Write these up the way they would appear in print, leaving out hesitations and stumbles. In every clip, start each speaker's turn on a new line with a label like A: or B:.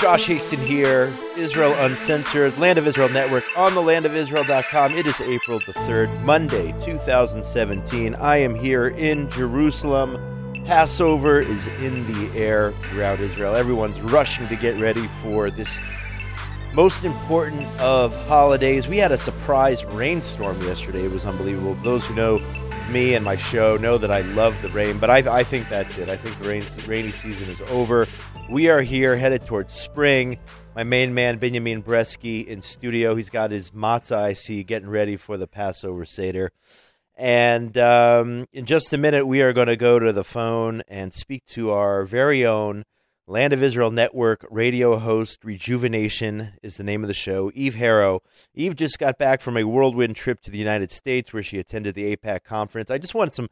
A: Josh Haston here, Israel Uncensored, Land of Israel Network on the landofisrael.com. It is April the 3rd, Monday, 2017. I am here in Jerusalem. Passover is in the air throughout Israel. Everyone's rushing to get ready for this most important of holidays. We had a surprise rainstorm yesterday. It was unbelievable. Those who know me and my show know that I love the rain, but I think that's it. I think the rainy season is over. We are here, headed towards spring. My main man, Benjamin Bresky, in studio. He's got his matzah, I see, getting ready for the Passover Seder. And in just a minute, we are going to go to the phone and speak to our very own Land of Israel Network radio host. Rejuvenation is the name of the show. Eve Harow. Eve just got back from a whirlwind trip to the United States where she attended the AIPAC conference. I just wanted some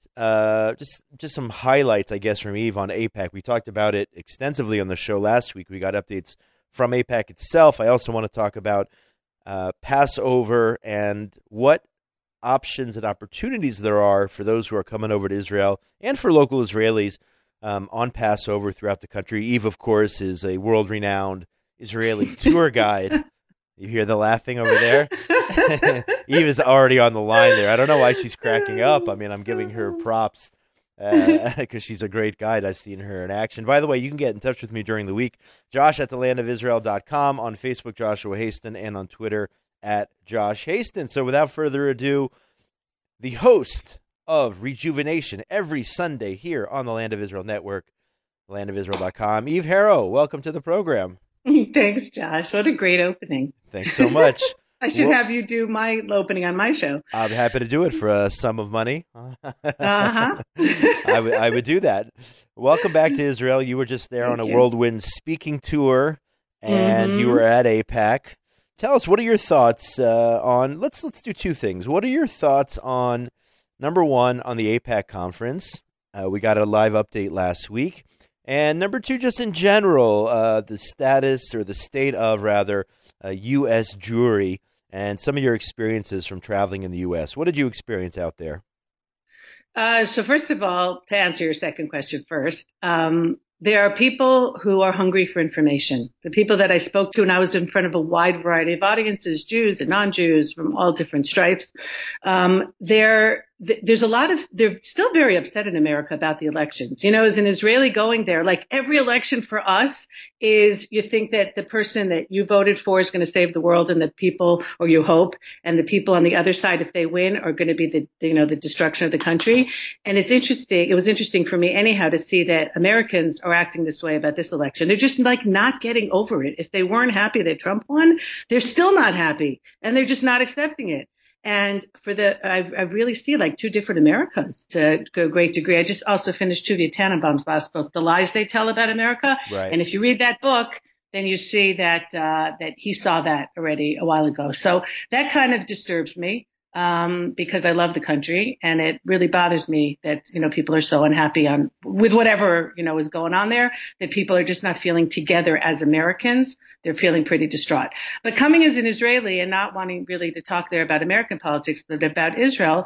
A: just some highlights, I guess, from Eve on AIPAC. We talked about it extensively on the show last week. We got updates from AIPAC itself. I also want to talk about Passover and what options and opportunities there are for those who are coming over to Israel and for local Israelis on Passover throughout the country. Eve, of course, is a world-renowned Israeli tour guide. You hear the laughing over there? Eve is already on the line there. I don't know why she's cracking up. I mean, I'm giving her props because she's a great guide. I've seen her in action. By the way, you can get in touch with me during the week. Josh at thelandofisrael.com, on Facebook, Joshua Haston, and on Twitter at Josh Haston. So without further ado, the host of Rejuvenation every Sunday here on the Land of Israel Network, landofisrael.com, Eve Harow, welcome to the program.
B: Thanks, Josh. What a great opening.
A: Thanks so much.
B: I should have you do my opening on my show.
A: I'm happy to do it for a sum of money.
B: Uh-huh.
A: I would do that. Welcome back to Israel. You were just there on a whirlwind speaking tour, and you were at AIPAC. Tell us, what are your thoughts on, let's do two things. What are your thoughts on, number one, on the AIPAC conference? We got a live update last week. And number two, just in general, the status or the state of, rather, U.S. Jewry and some of your experiences from traveling in the U.S. What did you experience out there?
B: So first of all, to answer your second question first, there are people who are hungry for information. The people that I spoke to, and I was in front of a wide variety of audiences, Jews and non-Jews from all different stripes, there's a lot of, they're still very upset in America about the elections. You know, as an Israeli going there, like every election for us is, you think that the person that you voted for is going to save the world, and the people, or you hope, and the people on the other side, if they win, are going to be the destruction of the country. And it's interesting. It was interesting for me anyhow to see that Americans are acting this way about this election. They're just like not getting over it. If they weren't happy that Trump won, they're still not happy, and they're just not accepting it. And I really see like two different Americas to a great degree. I just also finished Tuvia Tannenbaum's last book, The Lies They Tell About America.
A: Right.
B: And if you read that book, then you see that he saw that already a while ago. So that kind of disturbs me, because I love the country, and it really bothers me that, people are so unhappy with whatever, is going on there, that people are just not feeling together as Americans. They're feeling pretty distraught. But coming as an Israeli and not wanting really to talk there about American politics, but about Israel,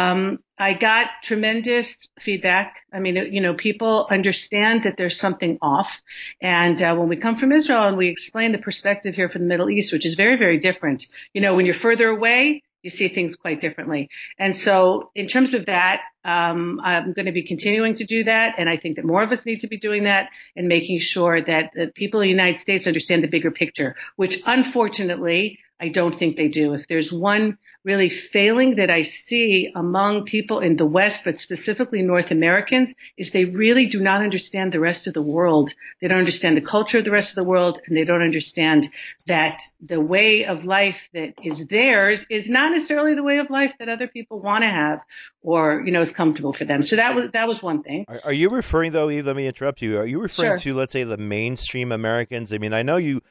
B: I got tremendous feedback. I mean, people understand that there's something off. And when we come from Israel and we explain the perspective here from the Middle East, which is very, very different, when you're further away, you see things quite differently. And so in terms of that, I'm going to be continuing to do that. And I think that more of us need to be doing that and making sure that the people in the United States understand the bigger picture, which unfortunately, I don't think they do. If there's one really failing that I see among people in the West, but specifically North Americans, is they really do not understand the rest of the world. They don't understand the culture of the rest of the world, and they don't understand that the way of life that is theirs is not necessarily the way of life that other people want to have, or, is comfortable for them. So that was one thing.
A: Are you referring, though, Eve, let me interrupt you. Are you referring
B: Sure.
A: to, let's say, the mainstream Americans? I mean, I know you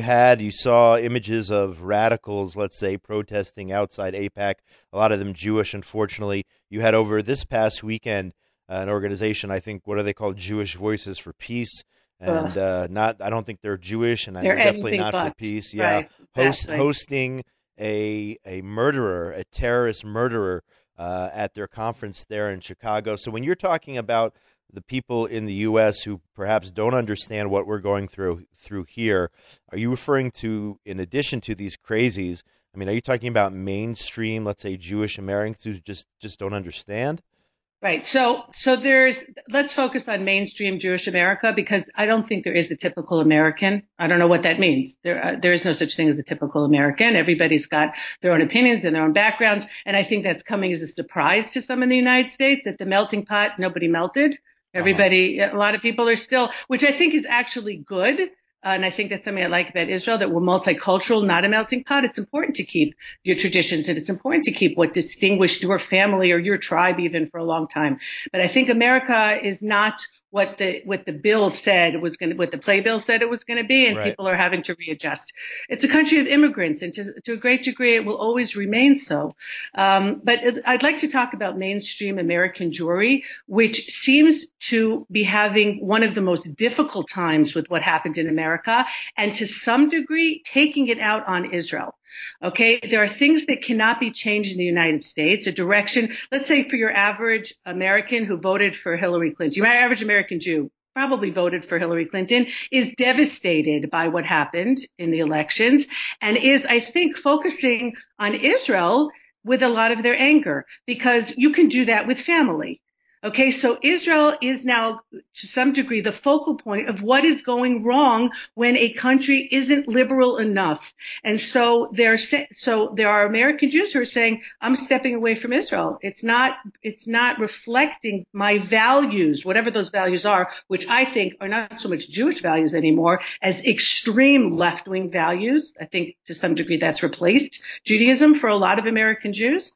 A: saw images of radicals, let's say, protesting outside AIPAC, a lot of them Jewish, unfortunately. You had over this past weekend an organization, I think, what are they called? Jewish Voices for Peace. And I don't think they're Jewish, and they're definitely not for peace. Yeah,
B: right, exactly.
A: Hosting a murderer, a terrorist murderer, at their conference there in Chicago. So when you're talking about the people in the U.S. who perhaps don't understand what we're going through here, are you referring to, in addition to these crazies, I mean, are you talking about mainstream, let's say, Jewish Americans who just don't understand?
B: Right. Let's focus on mainstream Jewish America, because I don't think there is a typical American. I don't know what that means. There is no such thing as a typical American. Everybody's got their own opinions and their own backgrounds. And I think that's coming as a surprise to some in the United States. At the melting pot, nobody melted. Everybody, a lot of people are still, which I think is actually good. And I think that's something I like about Israel, that we're multicultural, not a melting pot. It's important to keep your traditions, and it's important to keep what distinguished your family or your tribe even for a long time. But I think America is not what the bill said was going to, what the playbill said it was going to be, and people are having to readjust. It's a country of immigrants, and to a great degree, it will always remain so. But I'd like to talk about mainstream American Jewry, which seems to be having one of the most difficult times with what happened in America, and to some degree, taking it out on Israel. Okay, there are things that cannot be changed in the United States. A direction, let's say for your average American who voted for Hillary Clinton, your average American Jew probably voted for Hillary Clinton, is devastated by what happened in the elections, and is, I think, focusing on Israel with a lot of their anger, because you can do that with family. Okay, so Israel is now, to some degree, the focal point of what is going wrong when a country isn't liberal enough. And so there are American Jews who are saying, I'm stepping away from Israel. It's not reflecting my values, whatever those values are, which I think are not so much Jewish values anymore as extreme left-wing values. I think to some degree that's replaced Judaism for a lot of American Jews.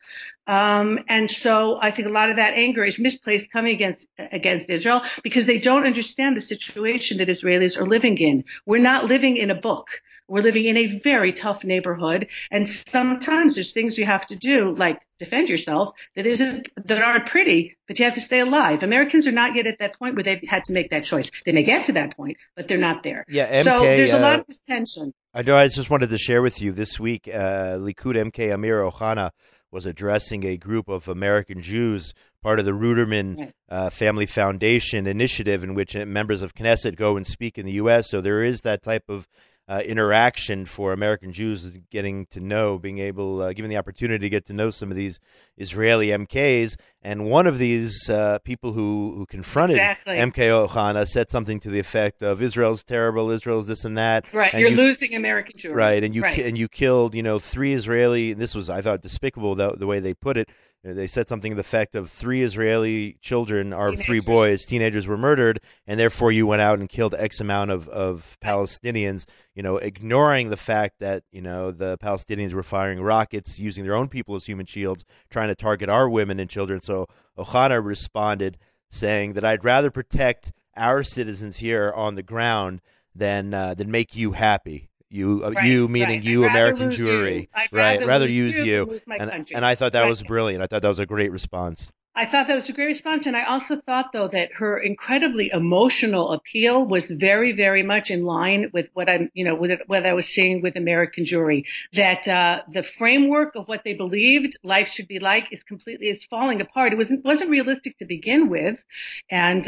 B: And so I think a lot of that anger is misplaced coming against Israel, because they don't understand the situation that Israelis are living in. We're not living in a book. We're living in a very tough neighborhood. And sometimes there's things you have to do, like defend yourself, that aren't pretty, but you have to stay alive. Americans are not yet at that point where they've had to make that choice. They may get to that point, but they're not there.
A: Yeah, MK,
B: so there's a lot of this tension.
A: I know. I just wanted to share with you this week, Likud MK Amir Ohana was addressing a group of American Jews, part of the Ruderman Family Foundation initiative, in which members of Knesset go and speak in the U.S. So there is that type of interaction for American Jews, getting to know, being able, given the opportunity to get to know some of these Israeli MKs. And one of these people who confronted MK Ohana said something to the effect of, Israel's terrible, Israel's this and that.
B: Right, and you're losing American Jewry.
A: Right, and you killed, 3 Israeli, and this was, I thought, despicable the way they put it. They said something to the effect of 3 Israeli children, or 3 boys, teenagers, were murdered, and therefore you went out and killed X amount of Palestinians, ignoring the fact that, the Palestinians were firing rockets, using their own people as human shields, trying to target our women and children. So Ohana responded saying that I'd rather protect our citizens here on the ground than make you happy. You meaning you, American Jewry. I'd rather use you. And I thought that was brilliant. I thought that was a great response.
B: I thought that was a great response. And I also thought, though, that her incredibly emotional appeal was very, very much in line with what what I was seeing with American Jewry, that the framework of what they believed life should be like is falling apart. It wasn't realistic to begin with. And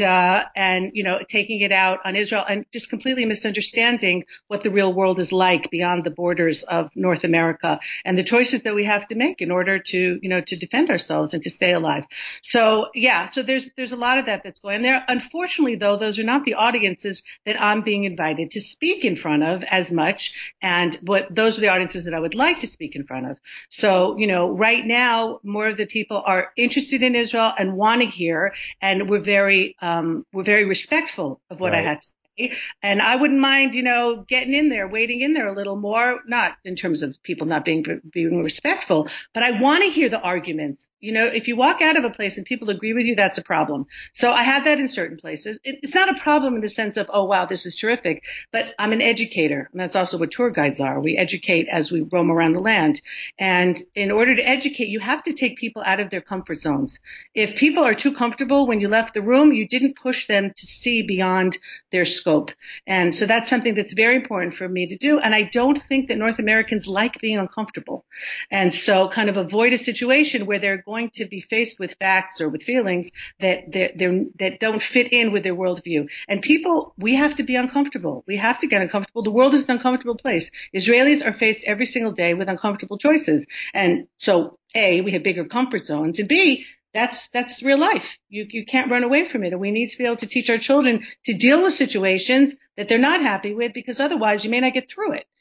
B: taking it out on Israel and just completely misunderstanding what the real world is like beyond the borders of North America and the choices that we have to make in order to defend ourselves and to stay alive. So there's a lot of that's going on there. Unfortunately, though, those are not the audiences that I'm being invited to speak in front of as much. Those are the audiences that I would like to speak in front of. So, right now, more of the people are interested in Israel and want to hear, and we're very respectful of what I had to say. And I wouldn't mind, getting in there, wading in there a little more, not in terms of people not being respectful, but I want to hear the arguments. If you walk out of a place and people agree with you, that's a problem. So I had that in certain places. It's not a problem in the sense of, oh, wow, this is terrific, but I'm an educator. And that's also what tour guides are. We educate as we roam around the land. And in order to educate, you have to take people out of their comfort zones. If people are too comfortable when you left the room, you didn't push them to see beyond their scope. And so that's something that's very important for me to do. And I don't think that North Americans like being uncomfortable. And so kind of avoid a situation where they're going to be faced with facts or with feelings that don't fit in with their worldview. And people, we have to be uncomfortable. We have to get uncomfortable. The world is an uncomfortable place. Israelis are faced every single day with uncomfortable choices. And so A, we have bigger comfort zones, and B, that's real life. You can't run away from it. And we need to be able to teach our children to deal with situations that they're not happy with, because otherwise you may not get through it.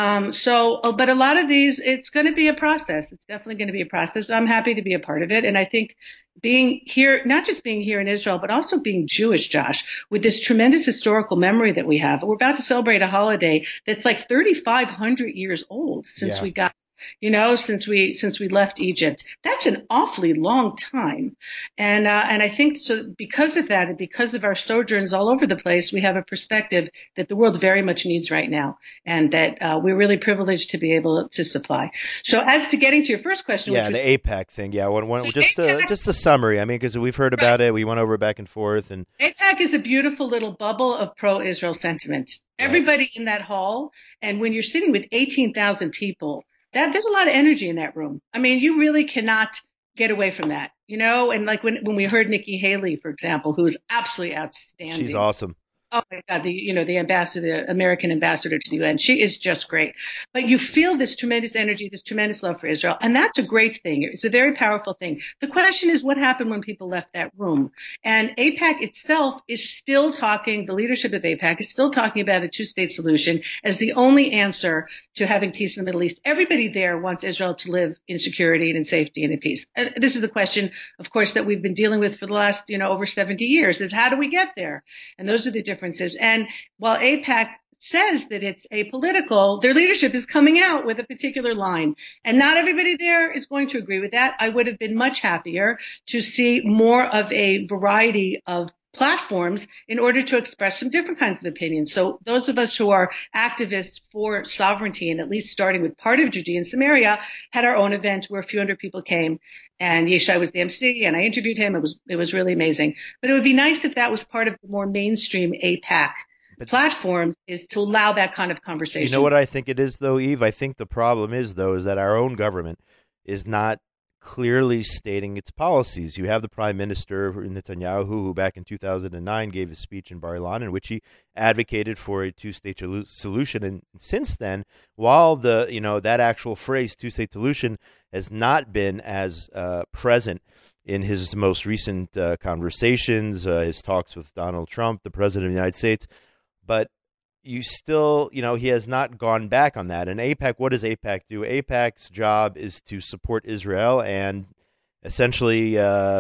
B: But a lot of these, it's going to be a process. It's definitely going to be a process. I'm happy to be a part of it. And I think being here, not just being here in Israel, but also being Jewish, Josh, with this tremendous historical memory that we have. We're about to celebrate a holiday that's like 3,500 years old since we got, since we left Egypt. That's an awfully long time. And I think so because of that, and because of our sojourns all over the place, we have a perspective that the world very much needs right now, and that we're really privileged to be able to supply. So as to getting to your first question,
A: the AIPAC thing, just a summary. I mean, because we've heard about it, we went over back and forth, and
B: AIPAC is a beautiful little bubble of pro-Israel sentiment. Everybody in that hall, and when you're sitting with 18,000 people, there's a lot of energy in that room. I mean, you really cannot get away from that, and like when we heard Nikki Haley, for example, who is absolutely outstanding.
A: She's awesome.
B: Oh my God, the ambassador, American ambassador to the UN. She is just great. But you feel this tremendous energy, this tremendous love for Israel. And that's a great thing. It's a very powerful thing. The question is what happened when people left that room? And AIPAC itself is still talking, the leadership of AIPAC is still talking about a two-state solution as the only answer to having peace in the Middle East. Everybody there wants Israel to live in security and in safety and in peace. And this is the question, of course, that we've been dealing with for the last, over 70 years is how do we get there? And those are the differences. And while AIPAC says that it's apolitical, their leadership is coming out with a particular line. And not everybody there is going to agree with that. I would have been much happier to see more of a variety of platforms in order to express some different kinds of opinions. So those of us who are activists for sovereignty, and at least starting with part of Judea and Samaria, had our own event where a few hundred people came, and Yeshai was the MC, and I interviewed him. It was really amazing. But it would be nice if that was part of the more mainstream AIPAC platforms, is to allow that kind of conversation.
A: You know what I think it is, though, Eve? I think the problem is that our own government is not clearly stating its policies. You have the Prime Minister Netanyahu, who back in 2009 gave a speech in Bar Ilan in which he advocated for a two-state solution. And since then, while that actual phrase two-state solution has not been as present in his most recent conversations, his talks with Donald Trump, the President of the United States, but you still, he has not gone back on that. And AIPAC, what does AIPAC do? AIPAC's job is to support Israel and essentially go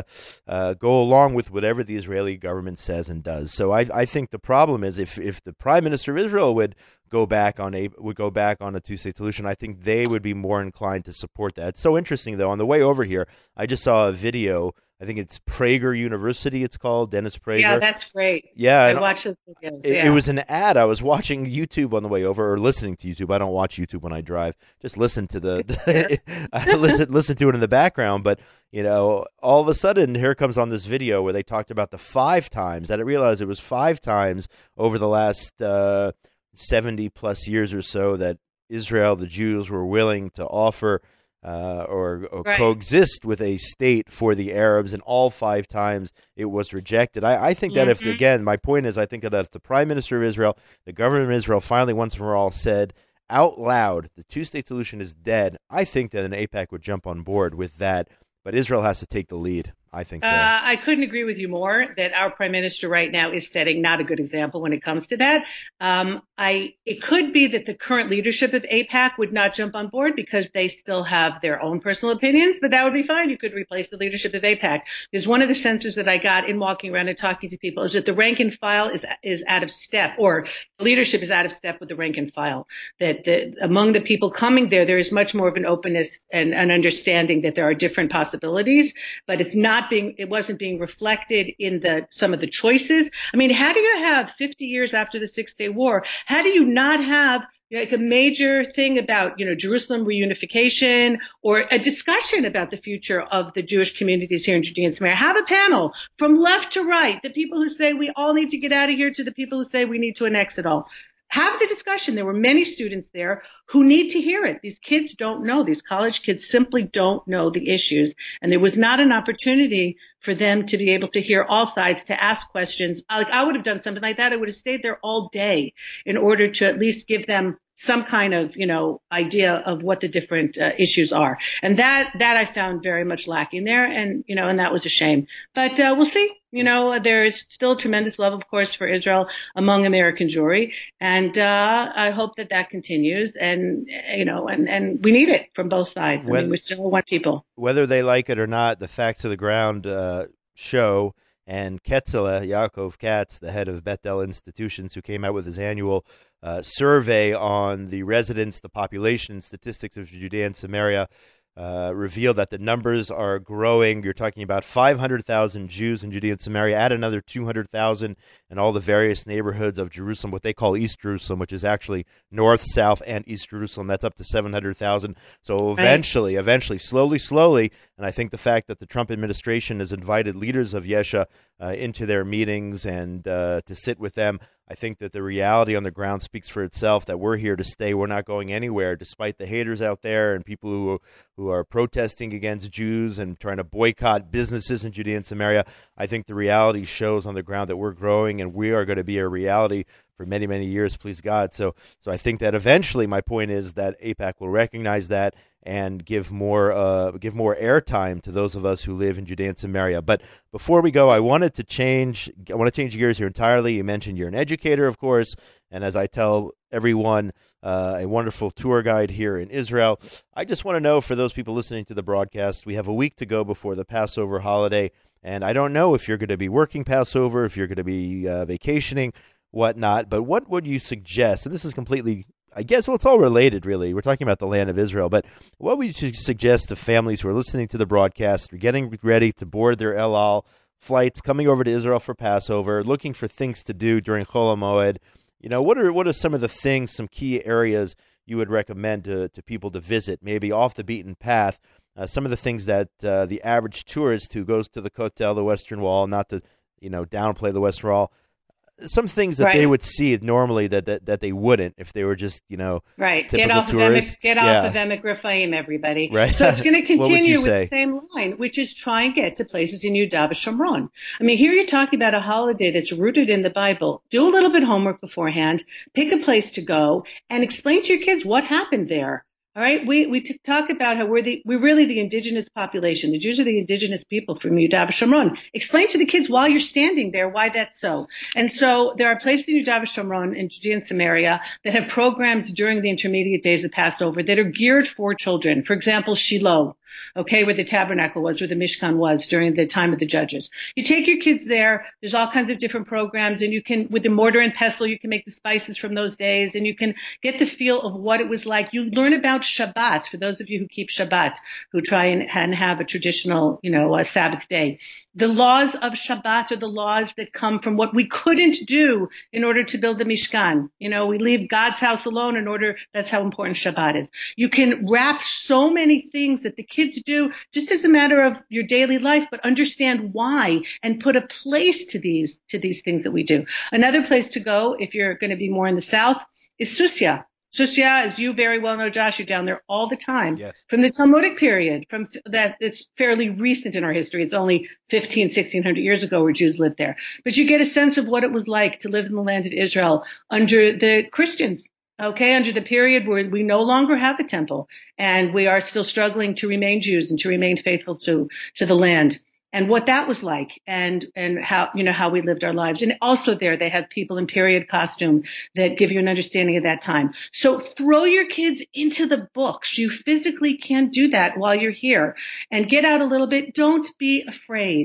A: along with whatever the Israeli government says and does. So I think the problem is if the Prime Minister of Israel would go back on a two-state solution, I think they would be more inclined to support that. It's so interesting, though. On the way over here, I just saw a video. I think it's Prager University, it's called, Dennis Prager.
B: Yeah, that's great.
A: Yeah.
B: I watch those videos.
A: It was an ad. I was watching YouTube on the way over, or listening to YouTube. I don't watch YouTube when I drive. Just listen to I listen to it in the background. But, all of a sudden, here comes on this video where they talked about the 5 times. I didn't realize it was 5 times over the last 70 plus years or so that Israel, the Jews, were willing to offer or coexist with a state for the Arabs, and all 5 times it was rejected. I think that my point is, I think that if the Prime Minister of Israel, the government of Israel, finally once and for all said out loud the two-state solution is dead, I think that an AIPAC would jump on board with that. But Israel has to take the lead. I think so.
B: I couldn't agree with you more that our prime minister right now is setting not a good example when it comes to that. It could be that the current leadership of AIPAC would not jump on board because they still have their own personal opinions, but that would be fine. You could replace the leadership of AIPAC. Because one of the senses that I got in walking around and talking to people is that the rank and file is out of step, or the leadership is out of step with the rank and file. That among the people coming there is much more of an openness and an understanding that there are different possibilities, but it's not it wasn't being reflected in some of the choices. I mean, how do you have 50 years after the Six-Day War, how do you not have like a major thing about, Jerusalem reunification or a discussion about the future of the Jewish communities here in Judea and Samaria? Have a panel from left to right, the people who say we all need to get out of here to the people who say we need to annex it all. Have the discussion. There were many students there who need to hear it. These kids don't know. These college kids simply don't know the issues. And there was not an opportunity for them to be able to hear all sides, to ask questions. Like I would have done something like that. I would have stayed there all day in order to at least give them some kind of, idea of what the different issues are. And that I found very much lacking there. And, and that was a shame. But we'll see. There is still tremendous love, of course, for Israel among American Jewry. And I hope that continues. And, and we need it from both sides. I mean, we still want people.
A: Whether they like it or not, the facts of the ground show. And Ketzela, Yaakov Katz, the head of Beth-El Institutions, who came out with his annual survey on the residents, the population, statistics of Judea and Samaria, reveal that the numbers are growing. You're talking about 500,000 Jews in Judea and Samaria, add another 200,000 in all the various neighborhoods of Jerusalem, what they call East Jerusalem, which is actually North, South, and East Jerusalem. That's up to 700,000. So eventually, slowly, and I think the fact that the Trump administration has invited leaders of Yesha into their meetings and to sit with them, I think that the reality on the ground speaks for itself, that we're here to stay. We're not going anywhere, despite the haters out there and people who are protesting against Jews and trying to boycott businesses in Judea and Samaria. I think the reality shows on the ground that we're growing and we are going to be a reality for many, many years, please God. So I think that eventually, my point is that AIPAC will recognize that and give more airtime to those of us who live in Judea and Samaria. But before we go, I want to change gears here entirely. You mentioned you're an educator, of course, and as I tell everyone, a wonderful tour guide here in Israel. I just want to know, for those people listening to the broadcast, we have a week to go before the Passover holiday, and I don't know if you're going to be working Passover, if you're going to be vacationing, whatnot, but what would you suggest? And this is completely, I guess, well, it's all related, really. We're talking about the land of Israel, but what would you suggest to families who are listening to the broadcast, are getting ready to board their El Al flights, coming over to Israel for Passover, looking for things to do during Chol HaMoed? What are some of the things, some key areas you would recommend to people to visit, maybe off the beaten path? Some of the things that the average tourist who goes to the Kotel, the Western Wall, not to downplay the Western Wall, some things that they would see normally that they wouldn't if they were just, typical tourists.
B: Get off of Emek Rephaim, everybody.
A: Right.
B: So it's going to continue with the same line, which is try and get to places in Yudav Shomron. I mean, here you're talking about a holiday that's rooted in the Bible. Do a little bit of homework beforehand, pick a place to go, and explain to your kids what happened there. All right, we talk about how we're really the indigenous population. The Jews are the indigenous people from Yudav Shomron. Explain to the kids while you're standing there why that's so. And so there are places in Yudav Shomron and Judea and Samaria that have programs during the intermediate days of Passover that are geared for children. For example, Shiloh, where the tabernacle was, where the Mishkan was during the time of the judges. You take your kids there. There's all kinds of different programs, and you can, with the mortar and pestle, you can make the spices from those days, and you can get the feel of what it was like. You learn about Shabbat, for those of you who keep Shabbat, who try and have a traditional, a Sabbath day. The laws of Shabbat are the laws that come from what we couldn't do in order to build the Mishkan. We leave God's house alone in order, that's how important Shabbat is. You can wrap so many things that the kids do just as a matter of your daily life, but understand why and put a place to these things that we do. Another place to go, if you're going to be more in the south, is Susia. Susia, as you very well know, Josh, you're down there all the time.
A: Yes. From
B: the Talmudic period, from that, it's fairly recent in our history. It's only 1600 years ago where Jews lived there. But you get a sense of what it was like to live in the land of Israel under the Christians. Under the period where we no longer have a temple and we are still struggling to remain Jews and to remain faithful to the land, and what that was like, and how we lived our lives. And also there they have people in period costume that give you an understanding of that time. So throw your kids into the books. You physically can do that while you're here, and get out a little bit. Don't be afraid.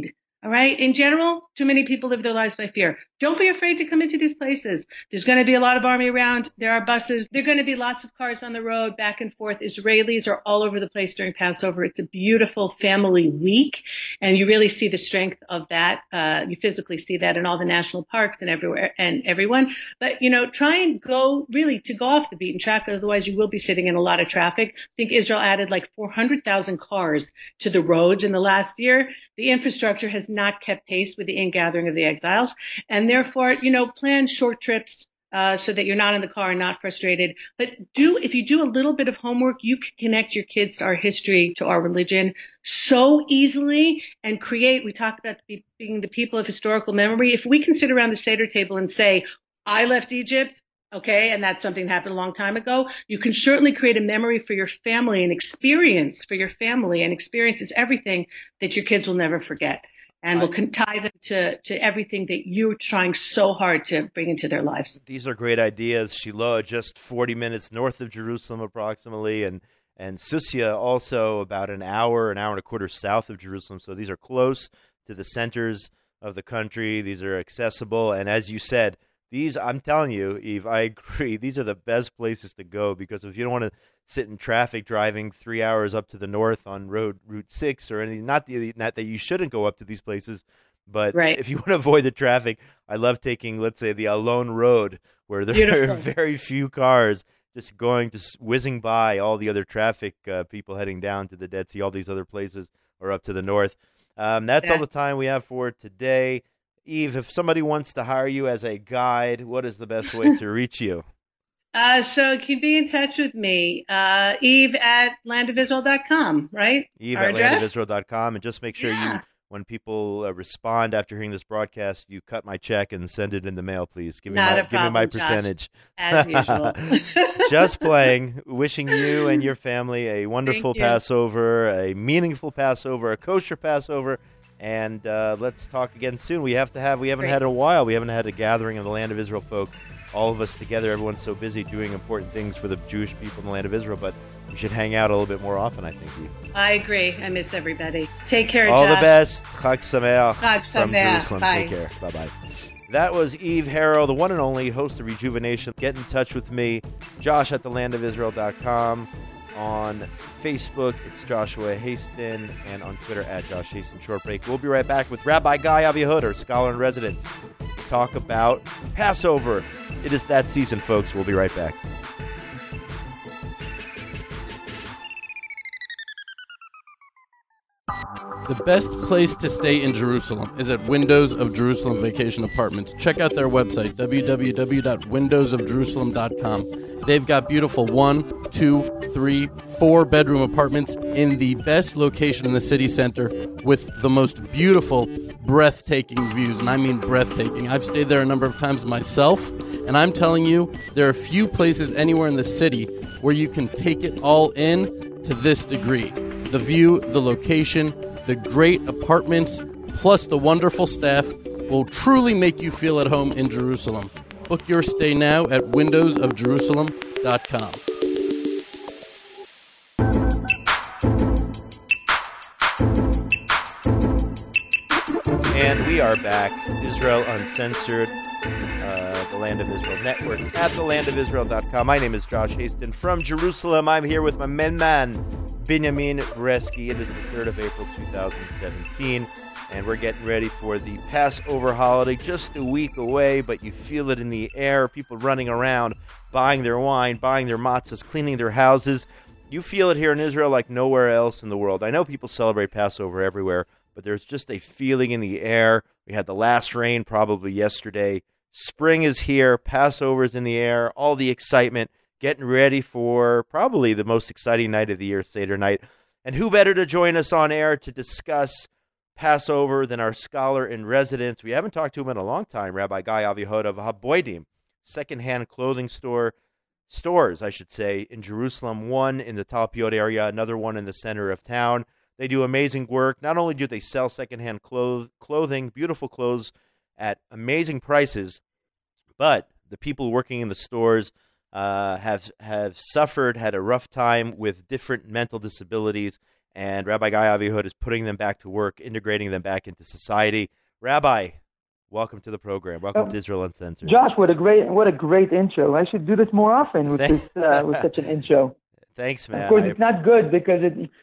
B: All right. In general, too many people live their lives by fear. Don't be afraid to come into these places. There's going to be a lot of army around. There are buses. There are going to be lots of cars on the road back and forth. Israelis are all over the place during Passover. It's a beautiful family week, and you really see the strength of that. You physically see that in all the national parks and everywhere and everyone. But, try and go off the beaten track. Otherwise, you will be sitting in a lot of traffic. I think Israel added like 400,000 cars to the roads in the last year. The infrastructure has not kept pace with the ingathering of the exiles. And therefore, plan short trips so that you're not in the car and not frustrated. But if you do a little bit of homework, you can connect your kids to our history, to our religion so easily and we talk about being the people of historical memory. If we can sit around the Seder table and say, I left Egypt, okay, and that's something that happened a long time ago, you can certainly create a memory for your family, an experience for your family, and experience is everything that your kids will never forget. And will tie them to everything that you're trying so hard to bring into their lives.
A: These are great ideas. Shiloh, just 40 minutes north of Jerusalem approximately, and Susia also about an hour and a quarter south of Jerusalem. So these are close to the centers of the country. These are accessible. And as you said, I'm telling you, Eve, I agree. These are the best places to go because if you don't want to sit in traffic driving 3 hours up to the north on Route 6 or anything, not that you shouldn't go up to these places, but if you want to avoid the traffic, I love taking, let's say, the Alon Road where there are very few cars just whizzing by all the other traffic, people heading down to the Dead Sea, all these other places or up to the north. That's all the time we have for today. Eve, if somebody wants to hire you as a guide, what is the best way to reach you?
B: So you can be in touch with me, Eve at landofisrael.com, right?
A: Eve at landofisrael.com. And just make sure when people respond after hearing this broadcast, you cut my check and send it in the mail, please. Give me my percentage.
B: Josh, as usual.
A: Just playing. Wishing you and your family a wonderful Passover, a meaningful Passover, a kosher Passover. And let's talk again soon. We haven't had it in a while. We haven't had a gathering of the Land of Israel folk, all of us together. Everyone's so busy doing important things for the Jewish people in the Land of Israel, but we should hang out a little bit more often, I think.
B: I agree. I miss everybody. Take care,
A: All
B: Josh.
A: the best. Chag Sameach from
B: Sameach.
A: Jerusalem.
B: Bye.
A: Take care. Bye-bye. That was Eve Harrow, the one and only host of Rejuvenation. Get in touch with me, Josh at thelandofisrael.com. On Facebook, it's Joshua Haston, and on Twitter at Josh Haston Shortbreak. We'll be right back with Rabbi Guy Avihuda, scholar in residence, to talk about Passover. It is that season, folks. We'll be right back.
C: The best place to stay in Jerusalem is at Windows of Jerusalem Vacation Apartments. Check out their website, www.windowsofjerusalem.com. They've got beautiful 1, 2, 3, 4 bedroom apartments in the best location in the city center with the most beautiful, breathtaking views. And I mean breathtaking. I've stayed there a number of times myself, and I'm telling you, there are few places anywhere in the city where you can take it all in to this degree. The view, the location, the great apartments, plus the wonderful staff will truly make you feel at home in Jerusalem. Book your stay now at windowsofjerusalem.com.
A: And we are back. Israel Uncensored, the Land of Israel Network at thelandofisrael.com. My name is Josh Haston from Jerusalem. I'm here with my main man, Binyamin Bresky. It is the 3rd of April, 2017, and we're getting ready for the Passover holiday, just a week away, but you feel it in the air. People running around, buying their wine, buying their matzahs, cleaning their houses. You feel it here in Israel like nowhere else in the world. I know people celebrate Passover everywhere, but there's just a feeling in the air. We had the last rain probably yesterday. Spring is here. Passover is in the air. All the excitement. Getting ready for probably the most exciting night of the year, Seder night. And who better to join us on air to discuss Passover than our scholar in residence? We haven't talked to him in a long time, Rabbi Guy Avihuda of Haboidim, secondhand clothing stores, in Jerusalem. One in the Talpiot area, another one in the center of town. They do amazing work. Not only do they sell secondhand clothing, beautiful clothes at amazing prices, but the people working in the stores have suffered, had a rough time with different mental disabilities, and Rabbi Guy Avihood is putting them back to work, integrating them back into society. Rabbi, welcome to the program. Welcome to Israel Uncensored.
D: Josh, what a great intro. I should do this more often with such an intro.
A: Thanks, man.
D: Of course, it's not good because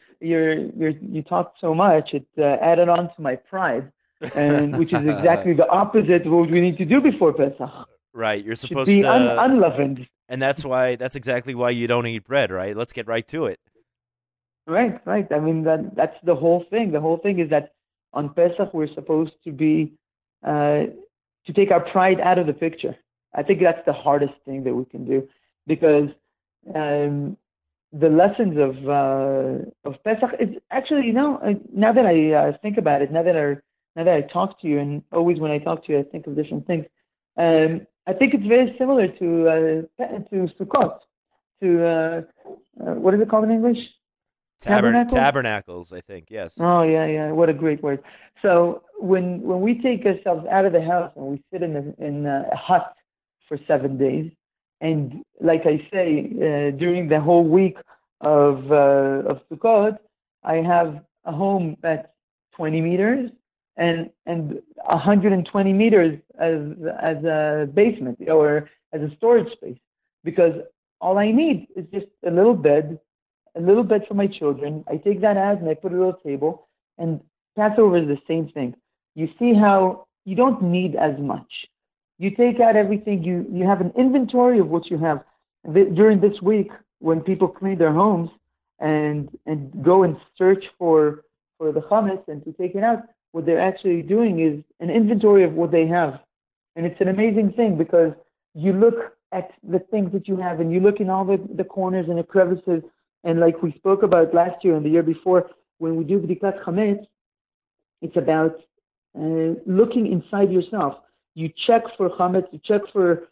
D: you talk so much. It added on to my pride, and which is exactly the opposite of what we need to do before Pesach.
A: Right, you're supposed
D: to be
A: to
D: unleavened,
A: and that's exactly why you don't eat bread, right? Let's get right to it.
D: Right. I mean that's the whole thing. The whole thing is that on Pesach we're supposed to be to take our pride out of the picture. I think that's the hardest thing that we can do because the lessons of Pesach is actually, now that I think about it, now that I talk to you, and always when I talk to you I think of different things. I think it's very similar to Sukkot, to what is it called in English?
A: Tabernacles, I think, yes.
D: Oh, yeah. What a great word. So when we take ourselves out of the house and we sit in a hut for 7 days, and like I say, during the whole week of Sukkot, I have a home that's 20 meters and 120 meters as a basement or as a storage space, because all I need is just a little bed for my children. I take that out and I put a little table. And Passover is the same thing. You see how you don't need as much. You take out everything. You have an inventory of what you have. During this week, when people clean their homes and go and search for the chametz and to take it out, what they're actually doing is an inventory of what they have. And it's an amazing thing because you look at the things that you have and you look in all the corners and the crevices. And like we spoke about last year and the year before, when we do Bdikat Chametz, it's about looking inside yourself. You check for Chametz, you check for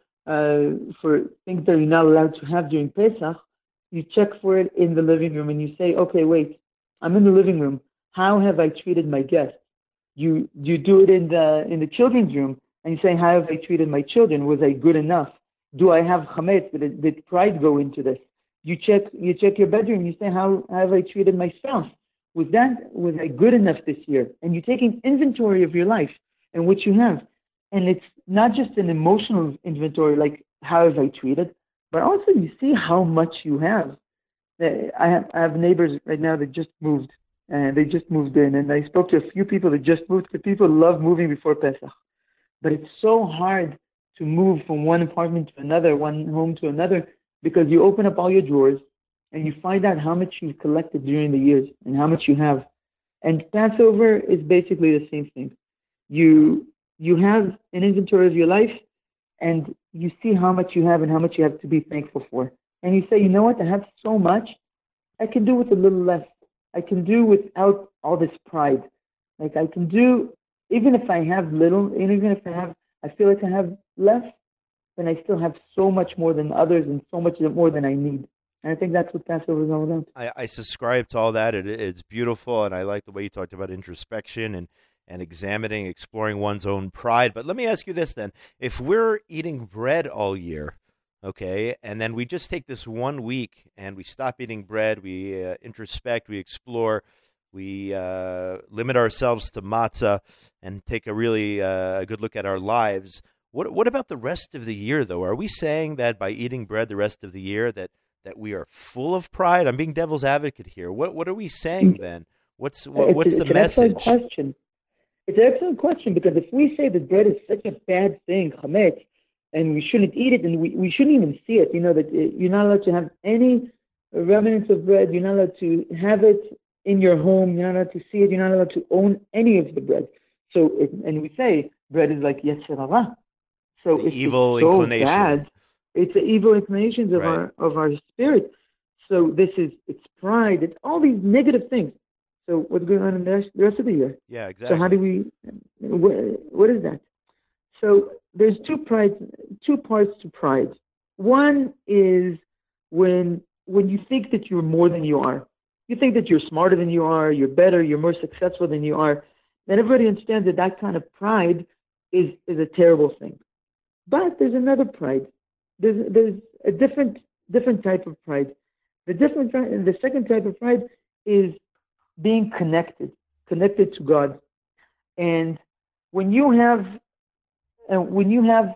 D: things that you're not allowed to have during Pesach. You check for it in the living room and you say, okay, wait, I'm in the living room. How have I treated my guests? You do it in the children's room and you say, how have I treated my children? Was I good enough? Do I have Chametz? Did pride go into this? You check your bedroom. You say, how have I treated my spouse? Was I good enough this year? And you're taking inventory of your life and what you have. And it's not just an emotional inventory, like how have I treated, but also you see how much you have. I have neighbors right now that just moved, and they just moved in. And I spoke to a few people that just moved. The people love moving before Pesach, but it's so hard to move from one apartment to another, one home to another, because you open up all your drawers and you find out how much you've collected during the years and how much you have. And Passover is basically the same thing. You have an inventory of your life and you see how much you have and how much you have to be thankful for. And you say, you know what, I have so much, I can do with a little less. I can do without all this pride. Like I can do, even if I have little, and even if I feel like I have less, then I still have so much more than others and so much more than I need. And I think that's what Passover is all about.
A: I subscribe to all that. It's beautiful, and I like the way you talked about introspection and examining, exploring one's own pride. But let me ask you this then. If we're eating bread all year, okay, and then we just take this 1 week and we stop eating bread, we introspect, we explore, we limit ourselves to matzah and take a really good look at our lives, what about the rest of the year, though? Are we saying that by eating bread the rest of the year that we are full of pride? I'm being devil's advocate here. What are we saying then? What's the message?
D: It's an excellent question, because if we say that bread is such a bad thing, chametz, and we shouldn't eat it, and we shouldn't even see it, that you're not allowed to have any remnants of bread, you're not allowed to have it in your home, you're not allowed to see it, you're not allowed to own any of the bread. So, and we say bread is like yetzer hara. So
A: the evil inclination.
D: Bad, it's the evil inclinations of our spirit. So it's pride. It's all these negative things. So what's going on in the rest of the year?
A: Yeah, exactly.
D: So how do we? What is that? So there's two parts to pride. One is when you think that you're more than you are. You think that you're smarter than you are. You're better. You're more successful than you are. And everybody understands that kind of pride is a terrible thing. But there's another pride. There's a different type of pride. The second type of pride is being connected to God. And when you have, when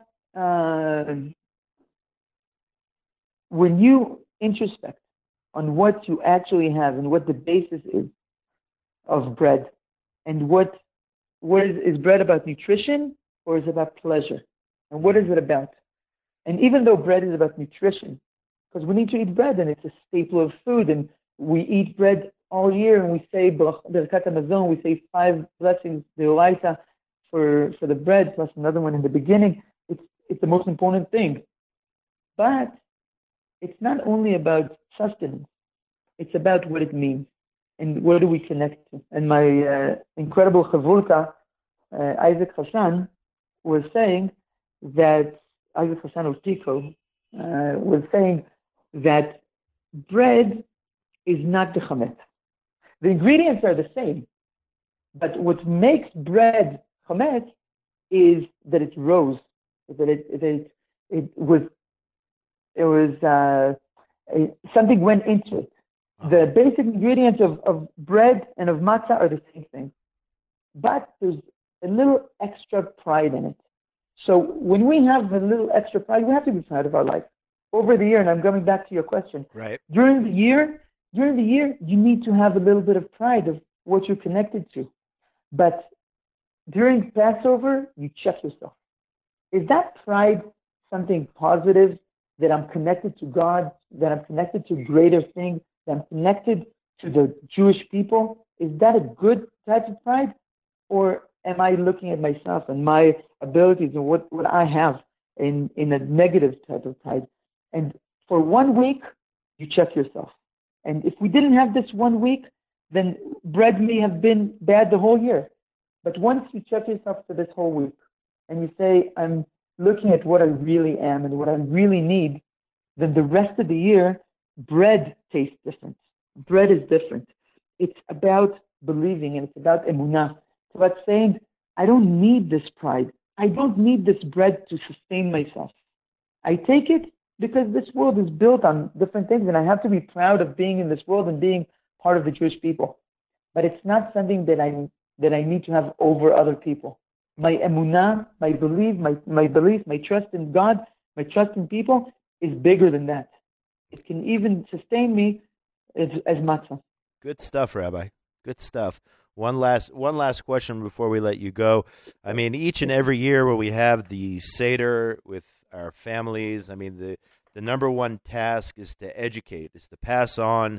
D: you introspect on what you actually have and what the basis is of bread, and what is bread about nutrition or is it about pleasure? And what is it about? And even though bread is about nutrition, because we need to eat bread and it's a staple of food, and we eat bread all year and we say Birkat Hamazon, we say 5 blessings d'oraita for the bread plus another one in the beginning. It's the most important thing. But it's not only about sustenance, it's about what it means and where do we connect to. And my incredible chavurta, Isaac Hassan, was saying that, Isaac Hassan of Tico, was saying that bread is not the chametz. The ingredients are the same, but what makes bread chametz is that it rose, that it was something went into it. The basic ingredients of bread and of matzah are the same thing, but there's a little extra pride in it. So when we have a little extra pride, we have to be proud of our life. Over the year, and I'm coming back to your question,
A: right?
D: During the year, you need to have a little bit of pride of what you're connected to. But during Passover, you check yourself. Is that pride something positive, that I'm connected to God, that I'm connected to greater things, that I'm connected to the Jewish people? Is that a good type of pride? Or am I looking at myself and my abilities and what I have in a negative type of pride? And for 1 week, you check yourself. And if we didn't have this 1 week, then bread may have been bad the whole year. But once you check yourself for this whole week and you say, I'm looking at what I really am and what I really need, then the rest of the year, bread tastes different. Bread is different. It's about believing, and it's about emunah. It's about saying, I don't need this pride. I don't need this bread to sustain myself. I take it because this world is built on different things, and I have to be proud of being in this world and being part of the Jewish people. But it's not something that I need to have over other people. My emunah, my belief, my trust in God, my trust in people is bigger than that. It can even sustain me as matzah.
A: Good stuff, Rabbi. Good stuff. One last question before we let you go. I mean, each and every year when we have the Seder with our families, I mean, the number one task is to educate, is to pass on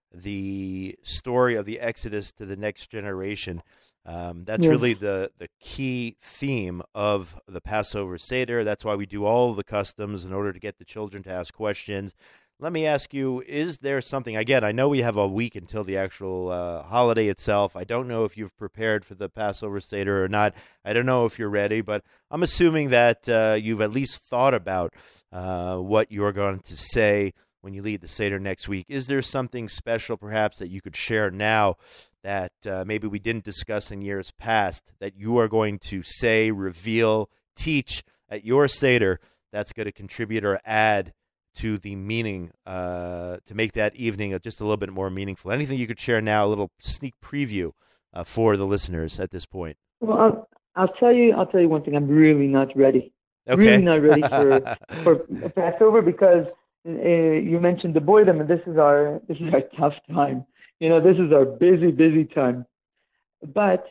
A: the story of the Exodus to the next generation. That's really the key theme of the Passover Seder. That's why we do all of the customs in order to get the children to ask questions. Let me ask you, is there something, again, I know we have a week until the actual holiday itself. I don't know if you've prepared for the Passover Seder or not. I don't know if you're ready, but I'm assuming that you've at least thought about what you're going to say when you lead the Seder next week. Is there something special perhaps that you could share now that maybe we didn't discuss in years past that you are going to say, reveal, teach at your Seder that's going to contribute or add to the meaning, to make that evening just a little bit more meaningful? Anything you could share now, a little sneak preview for the listeners at this point?
D: Well, I'll tell you one thing. I'm really not ready.
A: Okay.
D: Really not ready for Passover because you mentioned the boredom, and this is our tough time. You know, this is our busy time. But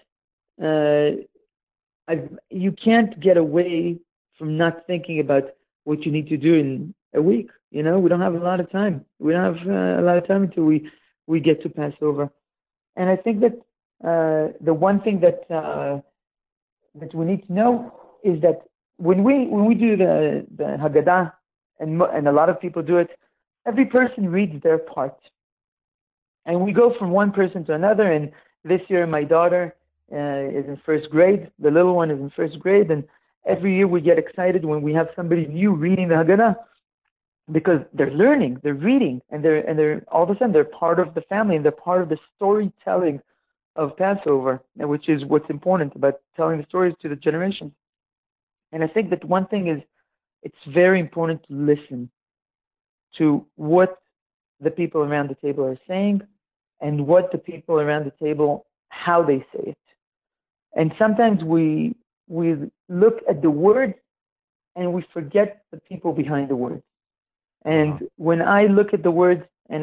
D: you can't get away from not thinking about what you need to do in a week. You know, we don't have a lot of time. We don't have a lot of time until we get to Passover. And I think that the one thing that we need to know is that when we do the Haggadah, and a lot of people do it, every person reads their part. And we go from one person to another. And this year, my daughter is in first grade. The little one is in first grade. And every year we get excited when we have somebody new reading the Haggadah, because they're learning, they're reading, and they're all of a sudden they're part of the family and they're part of the storytelling of Passover, which is what's important about telling the stories to the generations. And I think that one thing is, it's very important to listen to what the people around the table are saying and what the people around the table, how they say it. And sometimes we look at the words and we forget the people behind the words. And when I look at the words,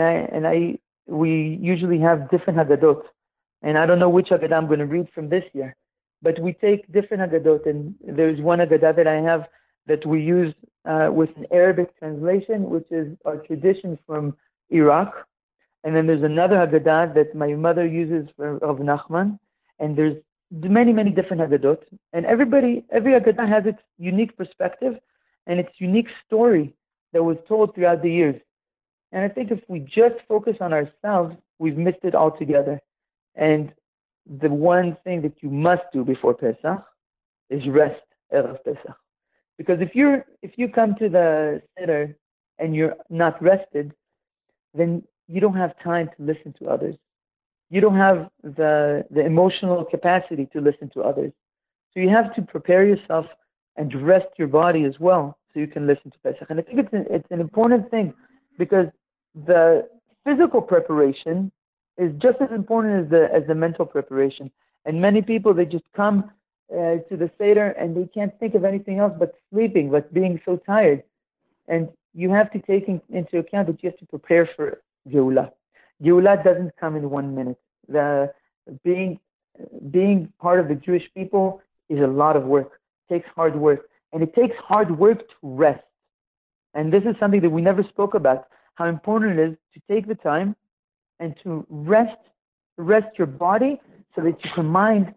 D: we usually have different Haggadot. And I don't know which Haggadah I'm going to read from this year, but we take different Haggadot. And there's one Haggadah that I have that we use with an Arabic translation, which is our tradition from Iraq. And then there's another Haggadah that my mother uses of Nachman. And there's many, many different Haggadot. And every Haggadah has its unique perspective and its unique story that was told throughout the years. And I think if we just focus on ourselves, we've missed it altogether. And the one thing that you must do before Pesach is rest Erev Pesach. Because if you come to the Seder and you're not rested, then you don't have time to listen to others. You don't have the emotional capacity to listen to others. So you have to prepare yourself and rest your body as well so you can listen to Pesach. And I think it's an important thing because the physical preparation is just as important as the mental preparation. And many people, they just come to the Seder and they can't think of anything else but sleeping, but being so tired. And you have to take into account that you have to prepare for Geulah. Geulah doesn't come in 1 minute. Being part of the Jewish people is a lot of work. It takes hard work. And it takes hard work to rest. And this is something that we never spoke about, how important it is to take the time and to rest your body so that your mind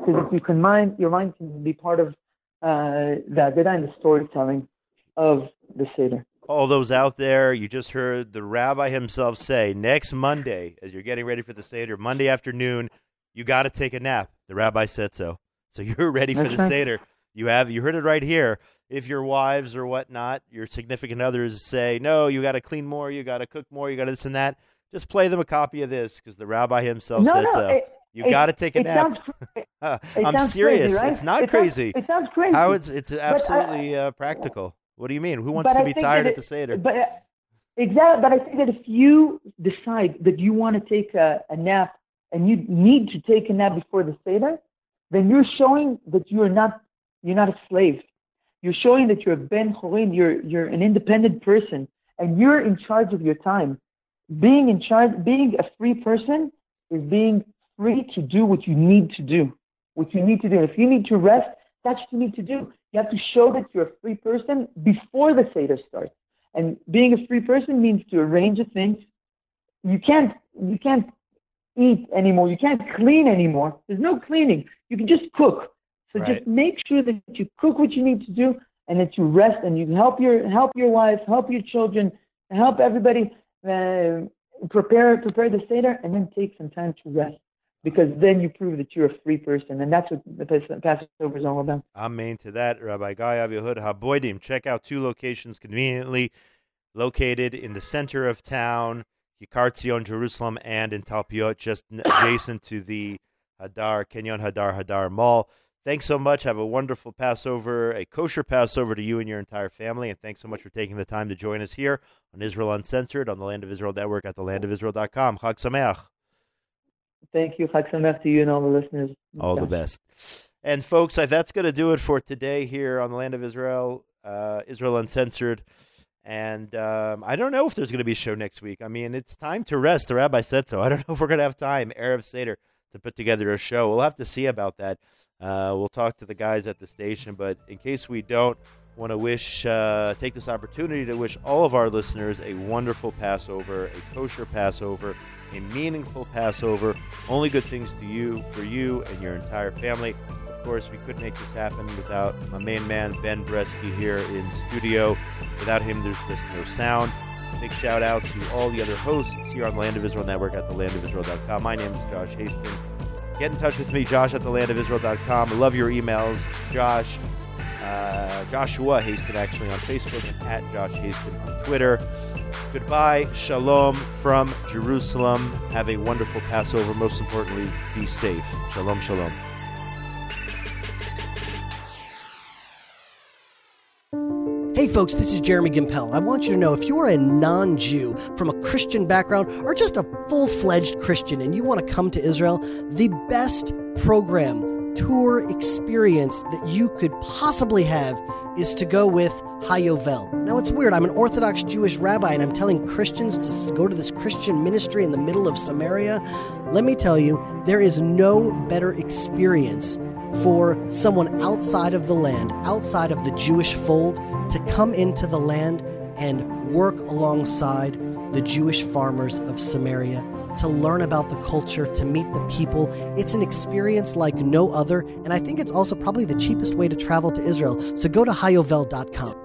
D: can be part of the Haggadah and the storytelling of the Seder.
A: All those out there, you just heard the rabbi himself say, next Monday, as you're getting ready for the Seder, Monday afternoon, you got to take a nap. The rabbi said so. So you're ready for the Seder. You heard it right here. If your wives or whatnot, your significant others say, no, you got to clean more, you got to cook more, you got to this and that, just play them a copy of this because the rabbi himself said so. You got to take a nap. I'm serious.
D: Crazy, right?
A: It's not crazy.
D: It sounds crazy.
A: How it's absolutely practical. What do you mean? Who wants to be tired at the Seder?
D: Exactly. But I think that if you decide that you want to take a nap and you need to take a nap before the Seder, then you're showing that you're not a slave. You're showing that you're a ben chorin. You're an independent person, and you're in charge of your time. Being a free person is being free to do what you need to do. What you need to do. If you need to rest, that's what you need to do. You have to show that you're a free person before the Seder starts. And being a free person means to arrange the things. You can't eat anymore. You can't clean anymore. There's no cleaning. You can just cook. So Just make sure that you cook what you need to do and that you rest and you help your wife, help your children, help everybody prepare the Seder and then take some time to rest. Because then you prove that you're a free person, and that's what the Passover is all about.
A: Amen to that, Rabbi Guy Aviahud Haboidim. Check out 2 locations conveniently located in the center of town, Kikar Tzion, Jerusalem, and in Talpiot, just adjacent to the Kenyon Hadar Mall. Thanks so much. Have a wonderful Passover, a kosher Passover to you and your entire family, and thanks so much for taking the time to join us here on Israel Uncensored on the Land of Israel Network at thelandofisrael.com. Chag Sameach.
D: Thank you. Chag Sameach to you and all the listeners.
A: All the best. And folks, that's going to do it for today here on the Land of Israel, Israel Uncensored. And I don't know if there's going to be a show next week. I mean, it's time to rest. The rabbi said so. I don't know if we're going to have time, Erev Seder, to put together a show. We'll have to see about that. We'll talk to the guys at the station. But in case we don't, want to take this opportunity to wish all of our listeners a wonderful Passover, a kosher Passover, a meaningful Passover. Only good things for you and your entire family. Of course, we couldn't make this happen without my main man, Ben Bresky, here in studio. Without him, there's just no sound. Big shout out to all the other hosts here on the Land of Israel Network at thelandofisrael.com. My name is Josh Hasten. Get in touch with me, Josh at thelandofisrael.com. I love your emails. Joshua Hasten, actually, on Facebook, and at Josh Hasten on Twitter. Goodbye. Shalom from Jerusalem. Have a wonderful Passover. Most importantly, be safe. Shalom, shalom.
E: Hey folks, this is Jeremy Gimpel. I want you to know if you're a non-Jew from a Christian background or just a full-fledged Christian and you want to come to Israel, the best program, tour experience that you could possibly have is to go with Hayovel. Now it's weird, I'm an Orthodox Jewish rabbi and I'm telling Christians to go to this Christian ministry in the middle of Samaria. Let me tell you, there is no better experience for someone outside of the land, outside of the Jewish fold, to come into the land and work alongside the Jewish farmers of Samaria, to learn about the culture, to meet the people. It's an experience like no other, and I think it's also probably the cheapest way to travel to Israel. So go to hayovel.com.